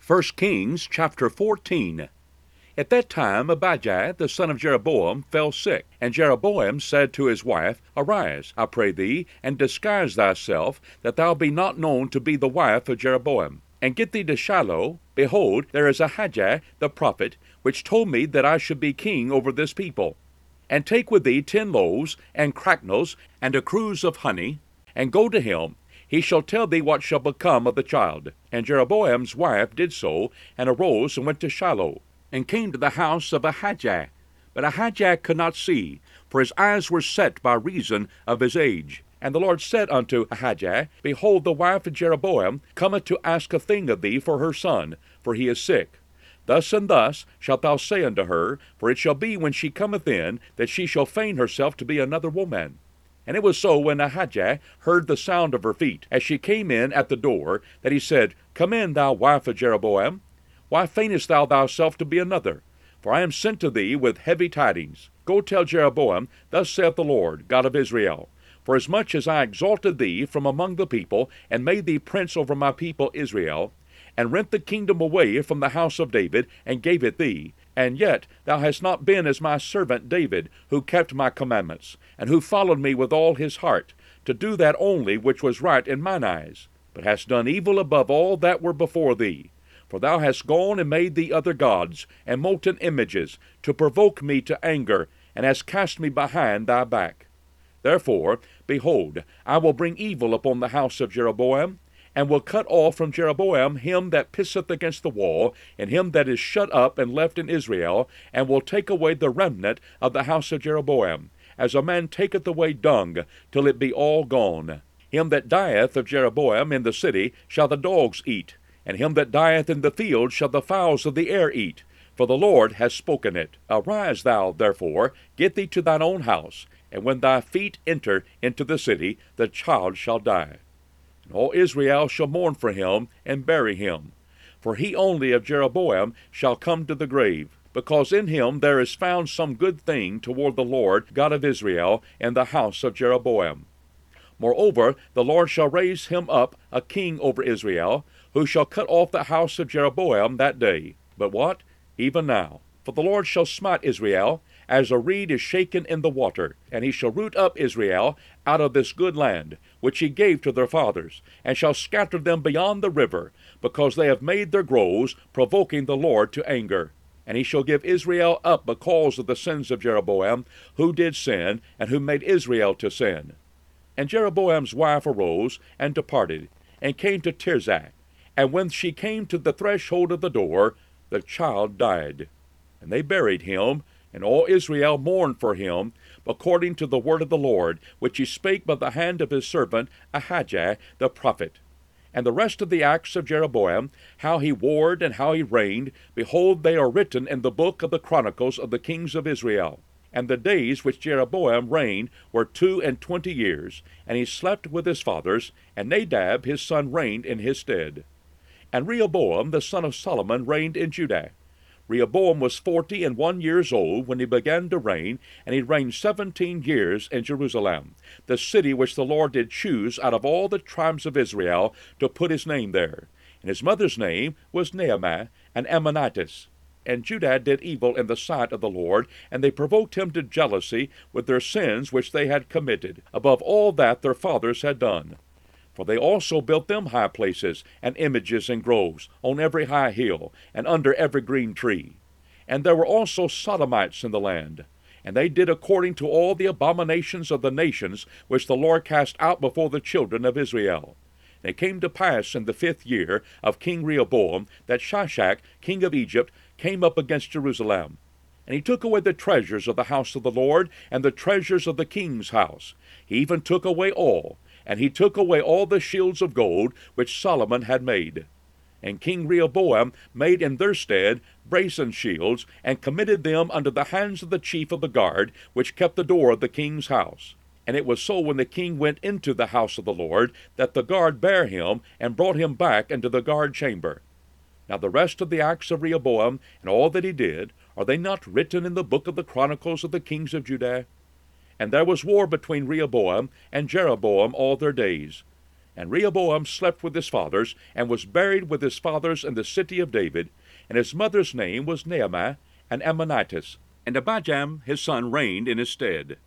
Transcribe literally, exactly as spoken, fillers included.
First Kings chapter fourteen. At that time Abijah the son of Jeroboam fell sick, and Jeroboam said to his wife, Arise, I pray thee, and disguise thyself, that thou be not known to be the wife of Jeroboam. And get thee to Shiloh. Behold, there is Ahijah the prophet, which told me that I should be king over this people. And take with thee ten loaves, and cracknels, and a cruse of honey, and go to him. He shall tell thee what shall become of the child. And Jeroboam's wife did so, and arose and went to Shiloh, and came to the house of Ahijah. But Ahijah could not see, for his eyes were set by reason of his age. And the Lord said unto Ahijah, Behold, the wife of Jeroboam cometh to ask a thing of thee for her son, for he is sick. Thus and thus shalt thou say unto her, for it shall be when she cometh in, that she shall feign herself to be another woman. And it was so, when Ahijah heard the sound of her feet, as she came in at the door, that he said, Come in, thou wife of Jeroboam. Why feignest thou thyself to be another? For I am sent to thee with heavy tidings. Go tell Jeroboam, Thus saith the Lord, God of Israel, Forasmuch as I exalted thee from among the people, and made thee prince over my people Israel, and rent the kingdom away from the house of David, and gave it thee, and yet thou hast not been as my servant David, who kept my commandments, and who followed me with all his heart, to do that only which was right in mine eyes, but hast done evil above all that were before thee. For thou hast gone and made thee other gods, and molten images, to provoke me to anger, and hast cast me behind thy back. Therefore, behold, I will bring evil upon the house of Jeroboam, and will cut off from Jeroboam him that pisseth against the wall, and him that is shut up and left in Israel, and will take away the remnant of the house of Jeroboam, as a man taketh away dung, till it be all gone. Him that dieth of Jeroboam in the city shall the dogs eat, and him that dieth in the field shall the fowls of the air eat, for the Lord has spoken it. Arise thou, therefore, get thee to thine own house, and when thy feet enter into the city, the child shall die. And all Israel shall mourn for him, and bury him. For he only of Jeroboam shall come to the grave, because in him there is found some good thing toward the Lord God of Israel, and the house of Jeroboam. Moreover, the Lord shall raise him up a king over Israel, who shall cut off the house of Jeroboam that day. But what? Even now. For the Lord shall smite Israel, as a reed is shaken in the water, and he shall root up Israel out of this good land, which he gave to their fathers, and shall scatter them beyond the river, because they have made their groves, provoking the Lord to anger. And he shall give Israel up because of the sins of Jeroboam, who did sin, and who made Israel to sin. And Jeroboam's wife arose, and departed, and came to Tirzah. And when she came to the threshold of the door, the child died. And they buried him, and all Israel mourned for him, according to the word of the Lord, which he spake by the hand of his servant Ahijah the prophet. And the rest of the acts of Jeroboam, how he warred and how he reigned, behold, they are written in the book of the chronicles of the kings of Israel. And the days which Jeroboam reigned were two and twenty years, and he slept with his fathers, and Nadab his son reigned in his stead. And Rehoboam the son of Solomon reigned in Judah. Rehoboam was forty and one years old when he began to reign, and he reigned seventeen years in Jerusalem, the city which the Lord did choose out of all the tribes of Israel to put his name there. And his mother's name was Naamah, an Ammonitess. And Judah did evil in the sight of the Lord, and they provoked him to jealousy with their sins which they had committed, above all that their fathers had done. For they also built them high places, and images and groves, on every high hill, and under every green tree. And there were also Sodomites in the land. And they did according to all the abominations of the nations which the Lord cast out before the children of Israel. And it came to pass in the fifth year of King Rehoboam, that Shishak, king of Egypt, came up against Jerusalem. And he took away the treasures of the house of the Lord, and the treasures of the king's house. He even took away all. And he took away all the shields of gold which Solomon had made. And King Rehoboam made in their stead brazen shields, and committed them unto the hands of the chief of the guard, which kept the door of the king's house. And it was so, when the king went into the house of the Lord, that the guard bare him, and brought him back into the guard chamber. Now the rest of the acts of Rehoboam, and all that he did, are they not written in the book of the chronicles of the kings of Judah? And there was war between Rehoboam and Jeroboam all their days. And Rehoboam slept with his fathers, and was buried with his fathers in the city of David. And his mother's name was Naamah, an Ammonitess. And Abijam his son reigned in his stead.